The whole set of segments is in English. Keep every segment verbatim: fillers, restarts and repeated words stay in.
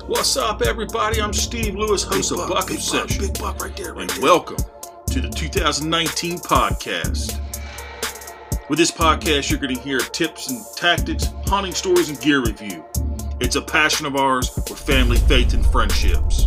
What's up, everybody? I'm Steve Lewis, host big of buck, Buck big Obsession. Buck, big buck right there, right and there. welcome to the two thousand nineteen podcast. With this podcast, you're going to hear tips and tactics, hunting stories, and gear review. It's a passion of ours for family, faith, and friendships.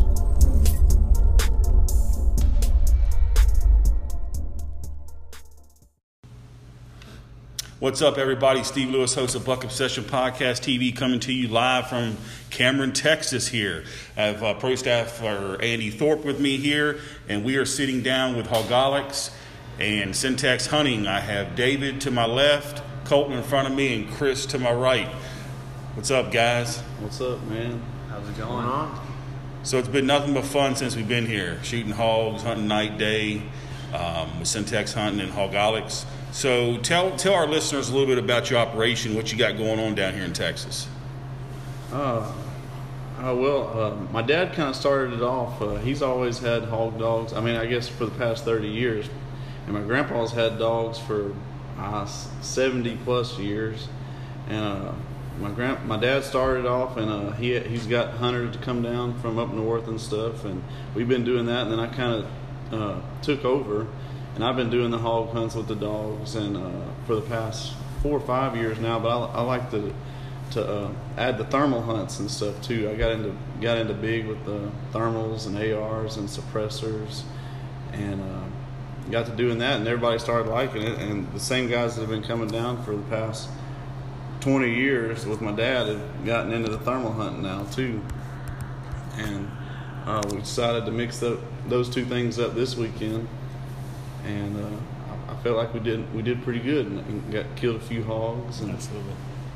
What's up, everybody? Steve Lewis, host of Buck Obsession Podcast T V, coming to you live from Cameron, Texas here. I have uh, pro staffer Andy Thorpe with me here, and we are sitting down with Hogolix and Syntax Hunting. I have David to my left, Colton in front of me, and Chris to my right. What's up, guys? What's up, man? How's it going on? So it's been nothing but fun since we've been here, shooting hogs, hunting night, day, um, with Syntax Hunting and Hogolix. So tell tell our listeners a little bit about your operation, what you got going on down here in Texas. Uh, uh well, uh, my dad kind of started it off. Uh, he's always had hog dogs. I mean, I guess for the past thirty years. And my grandpa's had dogs for uh, seventy plus years. And uh, my grand my dad started off, and uh, he he's got hunters to come down from up north and stuff. And we've been doing that. And then I kind of uh, took over. And I've been doing the hog hunts with the dogs, and uh, for the past four or five years now. But I, I like to to uh, add the thermal hunts and stuff too. I got into got into big with the thermals and A Rs and suppressors, and uh, got to doing that, and everybody started liking it. And the same guys that have been coming down for the past twenty years with my dad have gotten into the thermal hunting now too. And uh, we decided to mix up those two things up this weekend. And uh, I, I felt like we did we did pretty good, and got killed a few hogs. And Absolutely.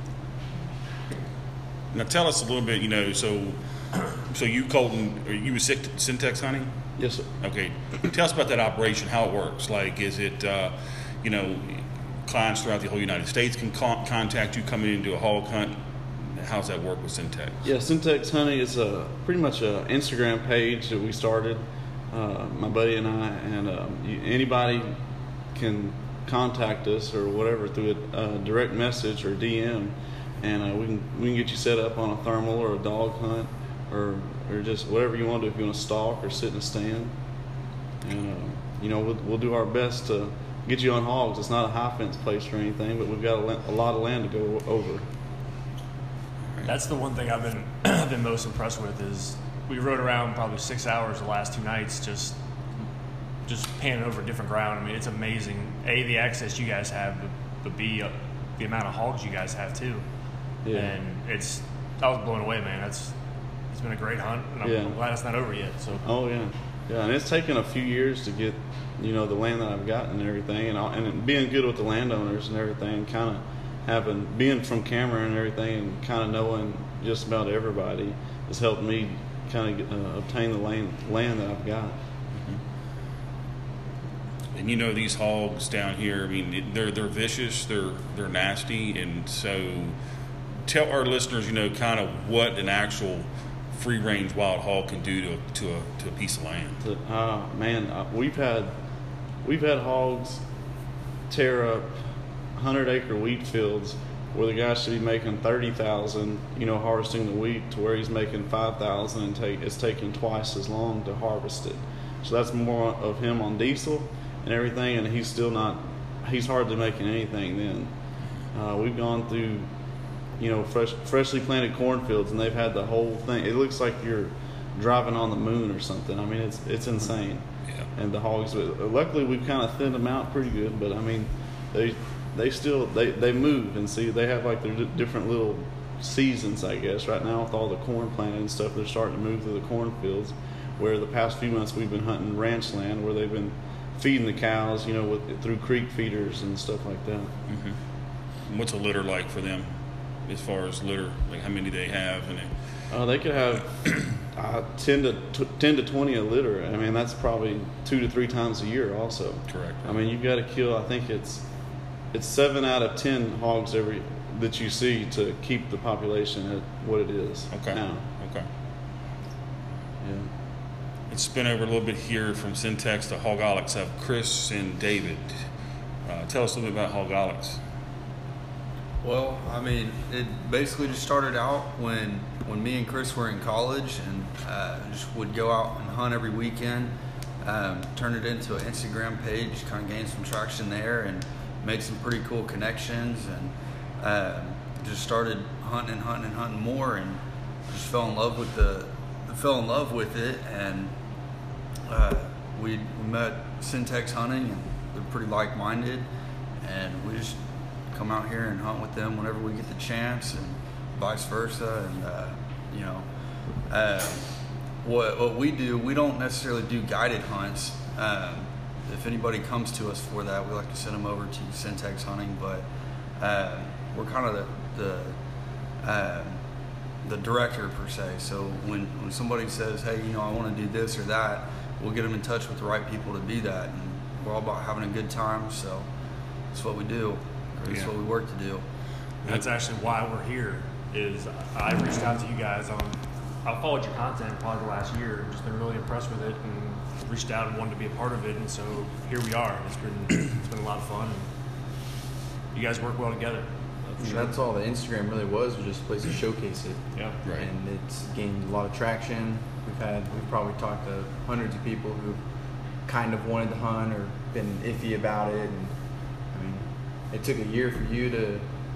Now tell us a little bit. You know, so so you Colton, are you with Syntax Hunting? Yes, sir. Okay, tell us about that operation. How it works? Like, is it uh, you know, clients throughout the whole United States can con- contact you coming into a hog hunt? How's that work with Syntax? Yeah, Syntax Hunting is a pretty much an Instagram page that we started. Uh, my buddy and I, and um, you, anybody can contact us or whatever through a uh, direct message or D M, and uh, we can we can get you set up on a thermal or a dog hunt, or or just whatever you want to do. If you want to stalk or sit in a stand, and uh, you know we'll we'll do our best to get you on hogs. It's not a high fence place or anything, but we've got a, a lot of land to go over. That's the one thing I've been I've been most impressed with is. We rode around probably six hours the last two nights, just just panning over different ground. I mean, it's amazing. A, the access you guys have, but, but B, uh, the amount of hogs you guys have too. Yeah. And it's I was blown away, man. That's it's been a great hunt, and I'm, Yeah. I'm glad it's not over yet. So. Oh yeah, yeah, and it's taken a few years to get, you know, the land that I've gotten and everything, and all, and being good with the landowners and everything, kind of having being from Cameron and everything, and kind of knowing just about everybody has helped me kind of uh, obtain the land land that I've got. Mm-hmm. And you know these hogs down here. I mean, they're they're vicious. They're they're nasty. And so, tell our listeners, you know, kind of what an actual free range wild hog can do to to a to a piece of land. Uh, man, uh, we've had we've had hogs tear up hundred acre wheat fields where the guy should be making thirty thousand, you know, harvesting the wheat, to where he's making five thousand, and take it's taking twice as long to harvest it. So that's more of him on diesel and everything, and he's still not. He's hardly making anything. Then uh, we've gone through, you know, fresh, freshly planted cornfields, and they've had the whole thing. It looks like you're driving on the moon or something. I mean, it's it's insane. Yeah. And the hogs, luckily we've kind of thinned them out pretty good, but I mean, they. They still they, they move, and see they have like their d- different little seasons, I guess. Right now with all the corn planted and stuff, they're starting to move through the cornfields. Where the past few months we've been hunting ranch land, where they've been feeding the cows, you know, with through creek feeders and stuff like that. Mm-hmm. What's a litter like for them, as far as litter? Like how many they have, and it... uh, they could have uh, ten to t- ten to twenty a litter. I mean, that's probably two to three times a year, also. Correct. I mean, you've got to kill. I think it's. It's seven out of ten hogs every that you see to keep the population at what it is Okay. now. Okay. Yeah. Let's spin over a little bit here from Syntax to Hogolix. I have Chris and David. Uh, tell us a little bit about Hogolix. Well, I mean, it basically just started out when when me and Chris were in college and uh, just would go out and hunt every weekend. Um, turned it into an Instagram page, kind of gained some traction there, and made some pretty cool connections, and uh, just started hunting and hunting and hunting more, and just fell in love with the fell in love with it, and uh, we, we met Syntex Hunting, and they're pretty like-minded, and we just come out here and hunt with them whenever we get the chance, and vice versa. And uh, you know, uh, what what we do, we don't necessarily do guided hunts. Um, if anybody comes to us for that, we like to send them over to Syntex Hunting, but uh, we're kind of the the, uh, the director per se. So when when somebody says, hey, you know, I want to do this or that, we'll get them in touch with the right people to do that, and we're all about having a good time. So that's what we do. That's Yeah. what we work to do. That's actually why we're here. Is I reached out to you guys on. I followed your content probably the last year. Just been really impressed with it, and reached out and wanted to be a part of it. And so here we are. It's been it's been a lot of fun. And you guys work well together. And that's all the Instagram really was, was just a place to showcase it. Yeah. Right. And it's gained a lot of traction. We've had, we've probably talked to hundreds of people who kind of wanted to hunt or been iffy about it. And I mean, it took a year for you to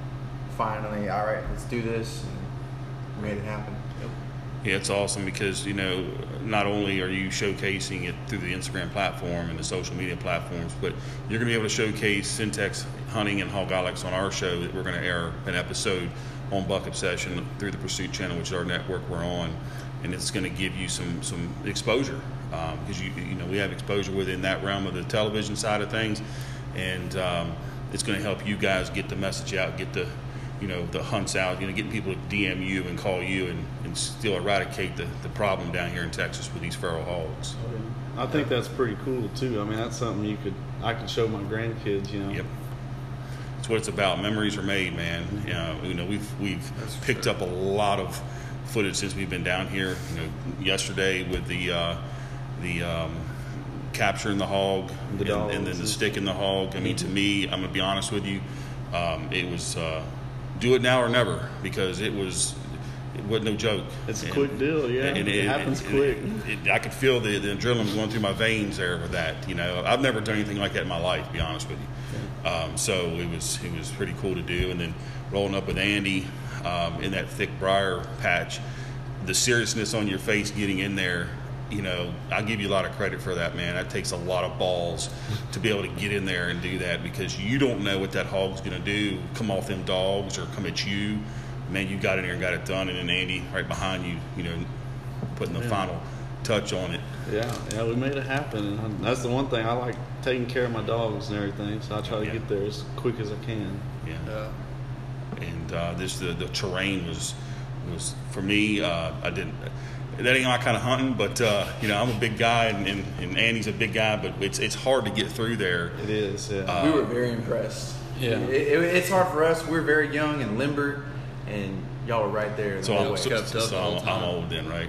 finally, all right, let's do this, and made it happen. Yeah, it's awesome because, you know, not only are you showcasing it through the Instagram platform and the social media platforms, but you're going to be able to showcase Syntex Hunting and Hogologics on our show that we're going to air an episode on Buck Obsession through the Pursuit Channel, which is our network we're on, and it's going to give you some some exposure because um, you you know we have exposure within that realm of the television side of things, and um, it's going to help you guys get the message out, get the you know, the hunts out, you know, getting people to D M you and call you and, and still eradicate the, the problem down here in Texas with these feral hogs. I think that's pretty cool too. I mean, that's something you could, I could show my grandkids, you know. Yep. That's what it's about. Memories are made, man. You know, you know we've we've That's picked true. up a lot of footage since we've been down here. You know, yesterday with the uh, the um, capturing the hog The and, and then dogs. the stick in the hog. I mean, to me, I'm gonna be honest with you, um, it was uh, do it now or never because it was it wasn't no joke. It's a And- quick deal, yeah. and It happens it- quick. it- I could feel the, the adrenaline going through my veins there with that. You know, I've never done anything like that in my life, to be honest with you. Um, so it was it was pretty cool to do. And then rolling up with Andy um, in that thick briar patch, the seriousness on your face getting in there. You know, I give you a lot of credit for that, man. That takes a lot of balls to be able to get in there and do that because you don't know what that hog's going to do, come off them dogs or come at you. Man, you got in there and got it done, and then Andy right behind you, you know, putting the Yeah. final touch on it. Yeah, yeah, we made it happen. And that's the one thing I like, taking care of my dogs and everything. So I try to Yeah. get there as quick as I can. Yeah. Yeah. And uh, this the, the terrain was was for me. Uh, I didn't. That ain't my kind of hunting, but uh, you know I'm a big guy, and, and, and Andy's a big guy, but it's it's hard to get through there. It is, yeah. Uh, we were very impressed. Yeah. It, it, it's hard for us. We're very young and limber, and y'all were right there. the So, whole I'm, way. so, Kept so, up so the whole I'm, I'm time. old then, right?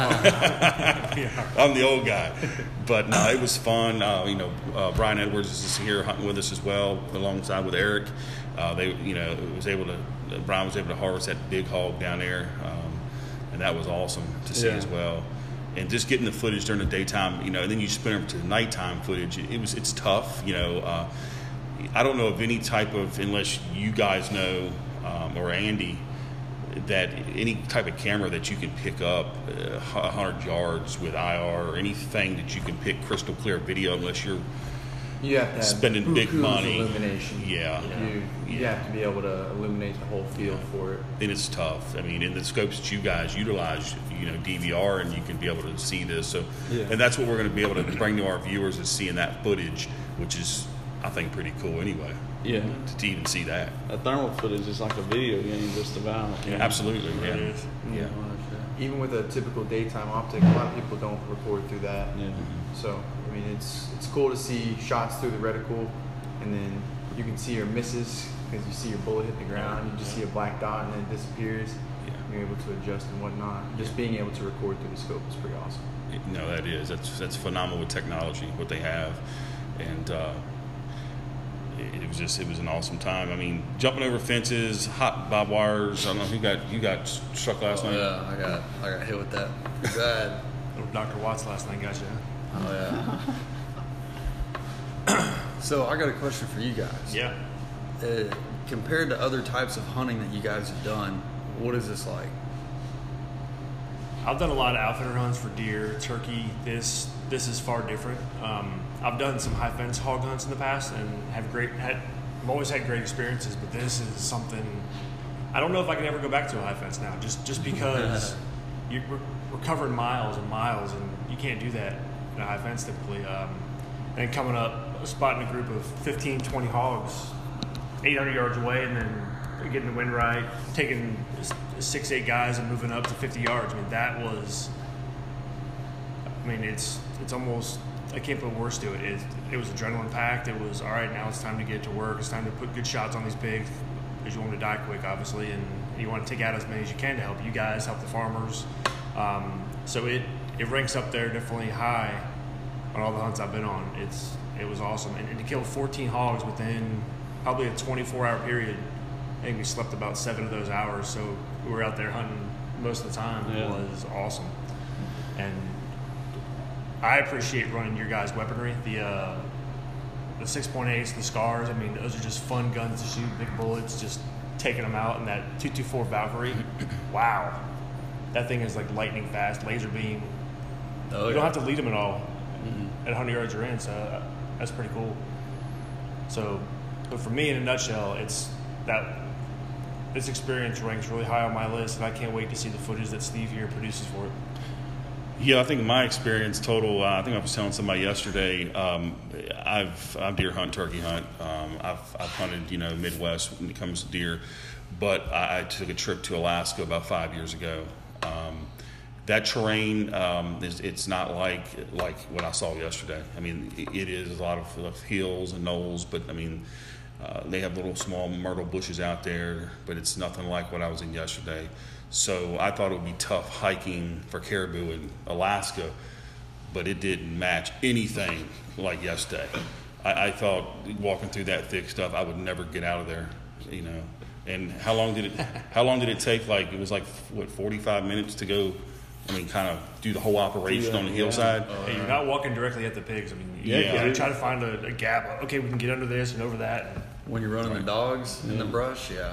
Yeah. I'm the old guy, but no, it was fun. Uh, you know, uh, Brian Edwards is here hunting with us as well, alongside with Eric. Uh, they, you know, was able to. Brian was able to harvest that big hog down there, um, and that was awesome to see Yeah. as well. And just getting the footage during the daytime, you know, and then you spin over to the nighttime footage. It, it was, it's tough, you know. Uh, I don't know of any type of, unless you guys know, um, or Andy, that any type of camera that you can pick up uh, one hundred yards with I R or anything that you can pick crystal clear video unless you're You have to have spending big buku's money. illumination. Yeah. You, you Yeah. have to be able to illuminate the whole field for it. then it's tough. I mean, in the scopes that you guys utilize, you know, D V R, and you can be able to see this. So, Yeah. and that's what we're going to be able to bring to our viewers is seeing that footage, which is, I think, pretty cool anyway. Yeah. To, to even see that. That thermal footage is like a video game just about. Yeah, absolutely. It Yeah. is. Yeah. Even with a typical daytime optic, a lot of people don't record through that. Yeah. So I mean, it's it's cool to see shots through the reticle, and then you can see your misses because you see your bullet hit the ground. You just see a black dot and then it disappears. Yeah. You're able to adjust and whatnot. Just being able to record through the scope is pretty awesome. No, that is that's that's phenomenal with technology what they have, and uh, it, it was just it was an awesome time. I mean, jumping over fences, hot barbed wires. I don't know who got you got struck last Oh, night. yeah, I got I got hit with that. Bad. Little Doctor Watts last night got you. Oh yeah. So I got a question for you guys. Yeah. Uh, compared to other types of hunting that you guys have done, what is this like? I've done a lot of outfitter hunts for deer, turkey. This this is far different. Um, I've done some high fence hog hunts in the past and have great had I've always had great experiences. But this is something I don't know if I can ever go back to a high fence now. Just just because you, we're, we're covering miles and miles, and you can't do that in a high fence typically. Um, and coming up, spotting a group of fifteen, twenty hogs, eight hundred yards away, and then getting the wind right, taking six, eight guys and moving up to fifty yards. I mean, that was, I mean, it's it's almost, I can't put words to it. It, it was adrenaline packed. It was, all right, now it's time to get to work. It's time to put good shots on these pigs because you want them to die quick, obviously, and you want to take out as many as you can to help you guys, help the farmers. Um, so it, it ranks up there definitely high on all the hunts I've been on. It's It was awesome. And, and to kill fourteen hogs within probably a twenty-four hour period, I think we slept about seven of those hours, so we were out there hunting most of the time. Yeah. It was awesome. And I appreciate running your guys' weaponry. The uh, the six point eights, the Scars, I mean, those are just fun guns to shoot, big bullets, just taking them out. And that two twenty-four Valkyrie, wow. That thing is like lightning fast, laser beam. Oh, you yeah. don't have to lead them at all. Mm-hmm. At one hundred yards you're in, so uh, that's pretty cool. So, but for me, in a nutshell, it's that this experience ranks really high on my list, and I can't wait to see the footage that Steve here produces for it. Yeah, I think my experience total. Uh, I think I was telling somebody yesterday. Um, I've I've deer hunt, turkey hunt. Um, I've I've hunted, you know, Midwest when it comes to deer, but I, I took a trip to Alaska about five years ago. Um, that terrain um, is it's not like like what I saw yesterday. I mean, it, it is a lot of, of hills and knolls, but I mean. Uh, they have little small myrtle bushes out there, but it's nothing like what I was in yesterday. So I thought it would be tough hiking for caribou in Alaska, but it didn't match anything like yesterday. I, I thought walking through that thick stuff, I would never get out of there, you know. And how long did it? How long did it take? Like it was like what forty-five minutes to go. I mean, kind of do the whole operation Yeah, on the yeah. hillside. Hey, you're not walking directly at the pigs. I mean, you, Yeah, you gotta yeah. try to find a, a gap. Okay, we can get under this and over that. When you're running the dogs in the Yeah. brush, yeah.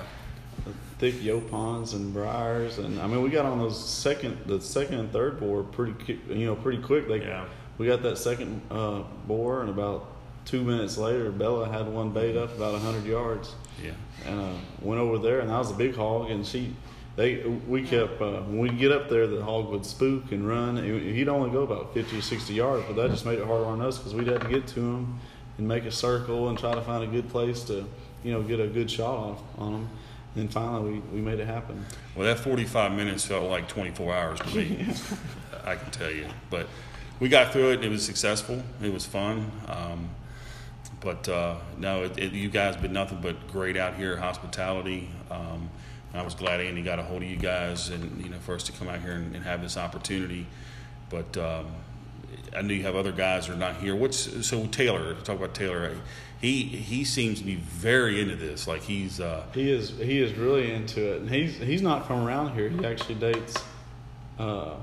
Thick yopons and briars, and I mean, we got on those second, the second and third boar pretty, qui- you know, pretty quick. They, Yeah. we got that second uh, boar, and about two minutes later, Bella had one bait up about a hundred yards, Yeah. and uh, went over there, and that was a big hog, and she, they, we kept uh, when we get up there, the hog would spook and run. He'd only go about fifty or sixty yards, but that just made it harder on us because we'd have to get to him and make a circle and try to find a good place to, you know, get a good shot off on him. And then finally, we, we made it happen. Well, that forty-five minutes felt like twenty-four hours to me. I can tell you. But we got through it. And it was successful. It was fun. Um, but uh, no, it, it, you guys been nothing but great out here, hospitality. Um, I was glad Andy got a hold of you guys, and you know, for us to come out here and, and have this opportunity. But um, I knew you have other guys that are not here. What's so Taylor? Talk about Taylor. He he seems to be very into this. Like he's. Uh, He is he is really into it, and he's he's not from around here. He actually dates uh,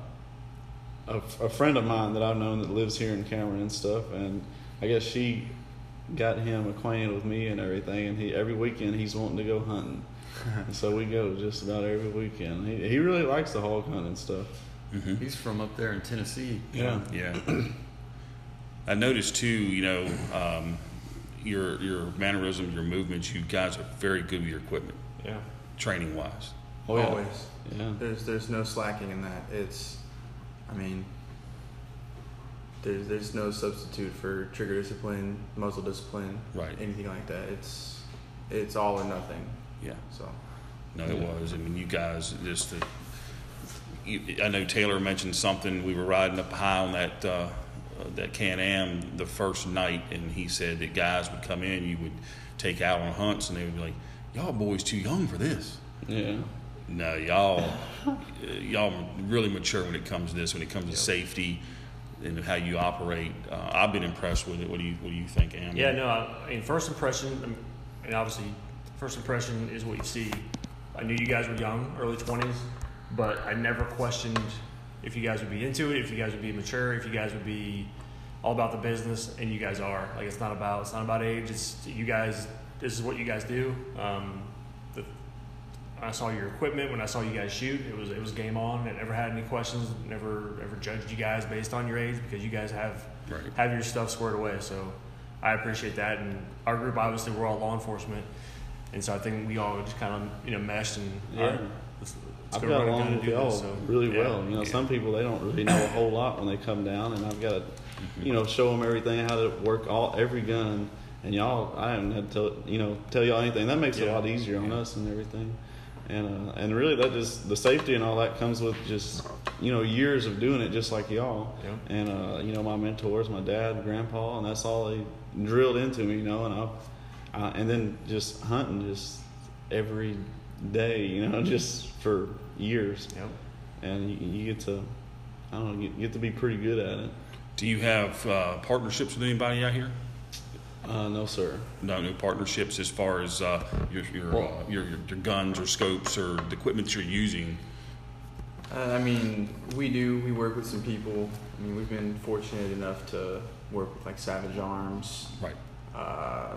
a, a friend of mine that I've known that lives here in Cameron and stuff. And I guess she got him acquainted with me and everything. And he every weekend he's wanting to go hunting, and so we go just about every weekend. He he really likes the hog hunt and stuff. mm-hmm. He's from up there in Tennessee. Yeah. Yeah. I noticed too, you know, um, your your mannerisms, your movements, you guys are very good with your equipment, Yeah. training wise. Oh yeah. Always. Yeah. There's there's no slacking in that. It's, I mean, there's there's no substitute for trigger discipline, muzzle discipline, Right. anything like that. It's it's all or nothing. Yeah. So No, it was. I mean, you guys just. The, you, I know Taylor mentioned something. We were riding up high on that uh, that Can-Am the first night, and he said that guys would come in, you would take out on hunts, and they would be like, "Y'all boys too young for this." Yeah. No, y'all, y'all really mature when it comes to this. When it comes to safety, and how you operate. Uh, I've been impressed with it. What do you What do you think, Am? Yeah, no. I mean, first impression, and obviously, first impression is what you see. I knew you guys were young, early twenties, but I never questioned if you guys would be into it, if you guys would be mature, if you guys would be all about the business, and you guys are. Like, it's not about it's not about age. It's you guys. This is what you guys do. Um, the, I saw your equipment when I saw you guys shoot. It was it was game on. I never had any questions. Never ever judged you guys based on your age because you guys have right. have your stuff squared away. So I appreciate that. And our group, obviously, we're all law enforcement, and so I think we all just kind of you know meshed and yeah. all right, let's, let's I've go got run a gun along and with do y'all this. So, really yeah. well. You know, Yeah. some people they don't really know a whole lot when they come down, and I've got to, you know, show them everything, how to work all every gun. And y'all, I haven't had to you know tell y'all anything. That makes it Yeah. a lot easier on Yeah. us and everything. And uh, and really, that just the safety and all that comes with just you know years of doing it, just like y'all. Yeah. And uh, you know, my mentors, my dad, grandpa, and that's all they drilled into me. You know, and I, uh, and then just hunting just every day. You know, just for years. Yep. And you, you get to, I don't know, you get to be pretty good at it. Do you have uh, partnerships with anybody out here? Uh, no, sir. No, no partnerships as far as uh, your your, uh, your your your guns or scopes or the equipment you're using. Uh, I mean, we do. We work with some people. I mean, we've been fortunate enough to work with like Savage Arms. Right. Uh,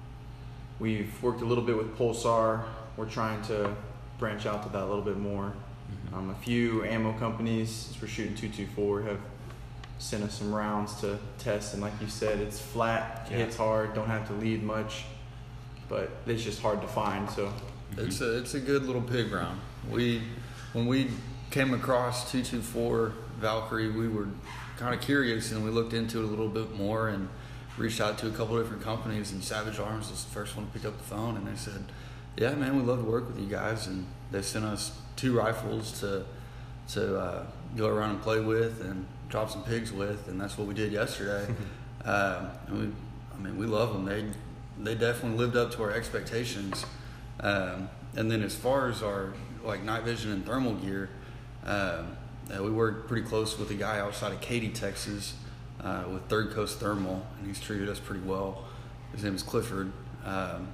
we've worked a little bit with Pulsar. We're trying to branch out to that a little bit more. Mm-hmm. Um, a few ammo companies, since we're shooting two twenty-four, have sent us some rounds to test. And like you said, it's flat, Yeah. hits hard, don't have to lead much, but it's just hard to find. So It's a it's a good little pig round. We when we came across two twenty-four Valkyrie, we were kind of curious and we looked into it a little bit more and reached out to a couple different companies. And Savage Arms was the first one to pick up the phone, and they said, "Yeah, man, we'd love to work with you guys." And they sent us two rifles to to uh, go around and play with and drop some pigs with, and that's what we did yesterday. um, and we, I mean, we love them. They they definitely lived up to our expectations. Um, and then as far as our like night vision and thermal gear, um, uh, we worked pretty close with a guy outside of Katy, Texas, uh, with Third Coast Thermal, and he's treated us pretty well. His name is Clifford. Um,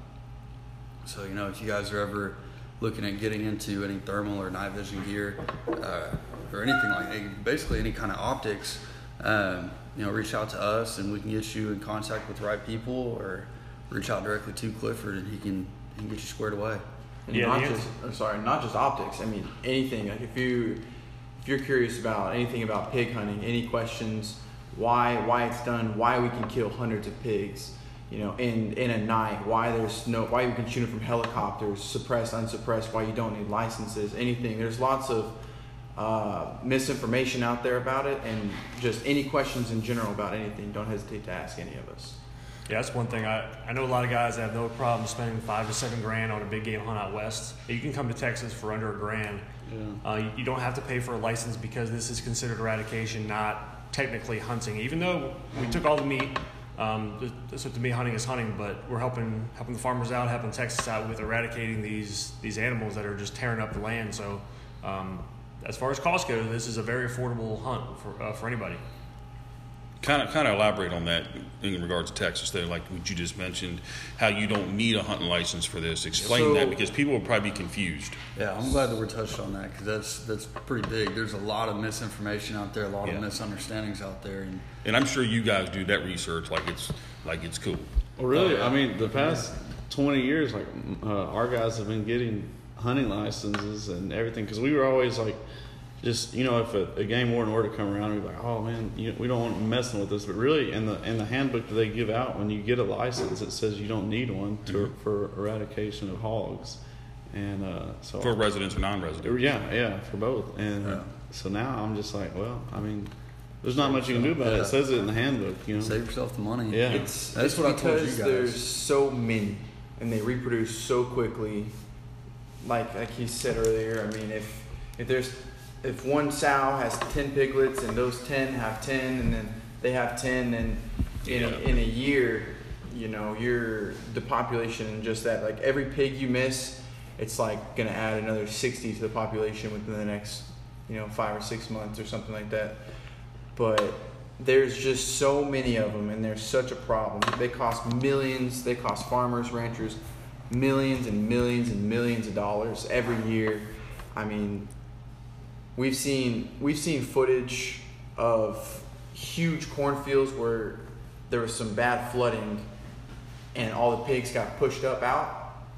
so you know, if you guys are ever looking at getting into any thermal or night vision gear, uh, or anything like that, basically any kind of optics, um, you know, reach out to us and we can get you in contact with the right people, or reach out directly to Clifford and he can he can get you squared away. And Yeah, not the just I'm sorry, not just optics. I mean anything. Like if you if you're curious about anything about pig hunting, any questions, why why it's done, why we can kill hundreds of pigs, you know, in in a night, why there's no why you can shoot them from helicopters, suppressed, unsuppressed, why you don't need licenses, anything. There's lots of uh, misinformation out there about it, and just any questions in general about anything, don't hesitate to ask any of us. Yeah, that's one thing. I, I know a lot of guys that have no problem spending five to seven grand on a big game hunt out west. You can come to Texas for under a grand. Yeah. Uh, you, you don't have to pay for a license because this is considered eradication, not technically hunting. Even though we took all the meat, um, this to me hunting is hunting, but we're helping helping the farmers out, helping Texas out with eradicating these these animals that are just tearing up the land. So, um, as far as cost goes, this is a very affordable hunt for uh, for anybody. Kind of, kind of elaborate on that in regards to Texas, though, like what you just mentioned, how you don't need a hunting license for this. Explain So- that, because people will probably be confused. Yeah, I'm glad that we're touched on that because that's that's pretty big. There's a lot of misinformation out there, a lot Yeah. of misunderstandings out there, and And I'm sure you guys do that research like it's like it's cool. Well, really, Oh, yeah. I mean, the past twenty years, like uh, our guys have been getting hunting licenses and everything, because we were always like, just you know, if a, a game warden were to come around, we'd be like, oh man, you, we don't want them messing with this. But really, in the in the handbook that they give out, when you get a license, it says you don't need one to, Mm-hmm. for eradication of hogs, and uh, so For residents or non-residents. yeah, yeah, for both. And Yeah. so now I'm just like, well, I mean, there's not much you can do about it. Yeah. It says it in the handbook, you know. save yourself the money. Yeah. It's That's it's what I told you because guys. there's so many, and they reproduce so quickly. Like like he said earlier, I mean, if if there's if one sow has ten piglets and those ten have ten, and then they have ten, then in Yeah. a, in a year, you know, you're the population and just that. Like every pig you miss, it's like gonna add another sixty to the population within the next, you know, five or six months or something like that. But there's just so many of them, and they're such a problem. They cost millions. They cost farmers, ranchers, millions and millions and millions of dollars every year. I mean, we've seen we've seen footage of huge cornfields where there was some bad flooding, and all the pigs got pushed up out.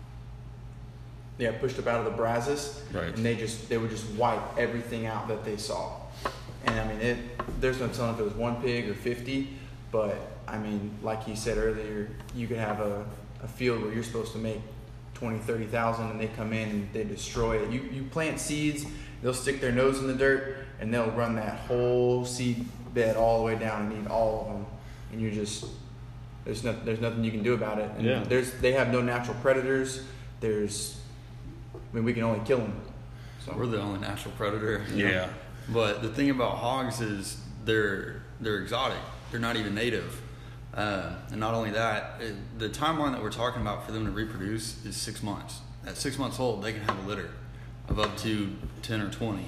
Yeah, pushed up out of the brazos, right. And they just they would just wipe everything out that they saw. And I mean, it. There's no telling if it was one pig or fifty, but I mean, like he said earlier, you could have a, a field where you're supposed to make twenty, thirty thousand, and they come in and they destroy it. You you plant seeds, they'll stick their nose in the dirt, and they'll run that whole seed bed all the way down and eat all of them. And you just there's no, there's nothing you can do about it. And yeah. There's they have no natural predators. There's I mean, we can only kill them. So. We're the only natural predator. Yeah. But the thing about hogs is they're they're exotic. They're not even native. Uh, and not only that, it, the timeline that we're talking about for them to reproduce is six months. At six months old, they can have a litter of up to ten or twenty.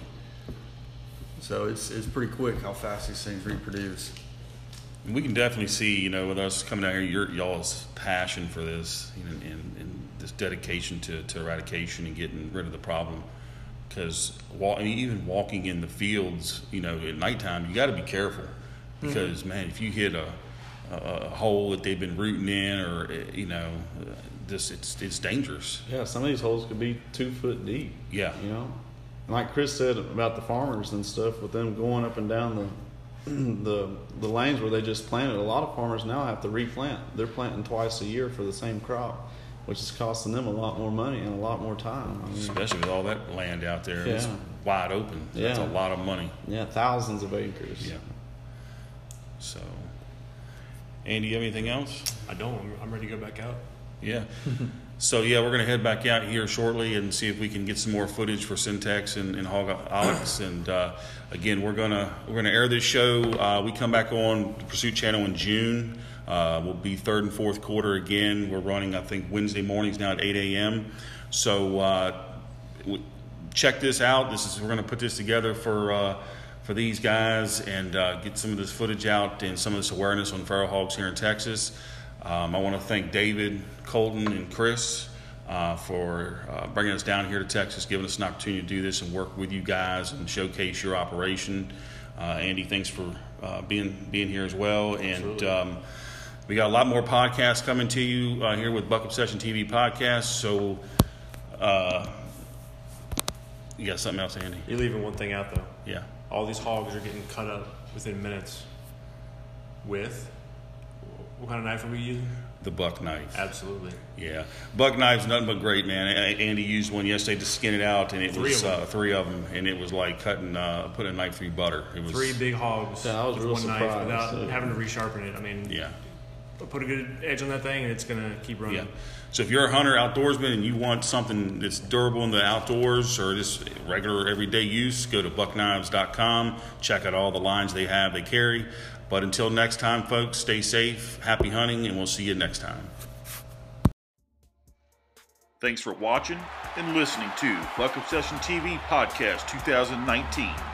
So it's it's pretty quick how fast these things reproduce. We can definitely see, you know, with us coming out here, your y'all's passion for this, you know, and, and this dedication to, to eradication and getting rid of the problem. Because I mean, even walking in the fields, you know, at nighttime, you got to be careful. Because mm-hmm. man, if you hit a, a, a hole that they've been rooting in, or you know, this it's it's dangerous. Yeah, some of these holes could be two foot deep. Yeah, you know, like Chris said about the farmers and stuff, with them going up and down the. the the lanes where they just planted. A lot of farmers now have to replant. They're planting twice a year for the same crop, which is costing them a lot more money and a lot more time. I mean, especially with all that land out there, yeah. It's wide open. Yeah. That's a lot of money. Yeah, thousands of acres. Yeah. So, Andy, you have anything else? I don't. I'm ready to go back out. Yeah. So yeah, we're gonna head back out here shortly and see if we can get some more footage for Syntex and, and Hogolix. And uh, again, we're gonna we're gonna air this show. Uh, we come back on the Pursuit Channel in June. Uh, we'll be third and fourth quarter again. We're running, I think, Wednesday mornings now at eight a.m. So uh, check this out. This is we're gonna put this together for uh, for these guys and uh, get some of this footage out and some of this awareness on feral hogs here in Texas. Um, I want to thank David, Colton, and Chris uh, for uh, bringing us down here to Texas, giving us an opportunity to do this and work with you guys and showcase your operation. Uh, Andy, thanks for uh, being being here as well. And um, we got a lot more podcasts coming to you uh, here with Buck Obsession T V podcast. So uh, you got something else, Andy? You're leaving one thing out, though. Yeah. All these hogs are getting cut up within minutes with... What kind of knife are we using? The buck knife. Absolutely. Yeah. Buck knife's nothing but great, man. Andy used one yesterday to skin it out, and it three was of uh, three of them, and it was like cutting, uh, putting a knife through butter. It was three big hogs yeah, I was with real one surprised, knife without so. having to resharpen it. I mean, yeah. Put a good edge on that thing, and it's gonna keep running. Yeah. So if you're a hunter, outdoorsman, and you want something that's durable in the outdoors or just regular everyday use, go to buck knives dot com. Check out all the lines they have, they carry. But until next time, folks, stay safe, happy hunting, and we'll see you next time. Thanks for watching and listening to Buck Obsession T V Podcast twenty nineteen.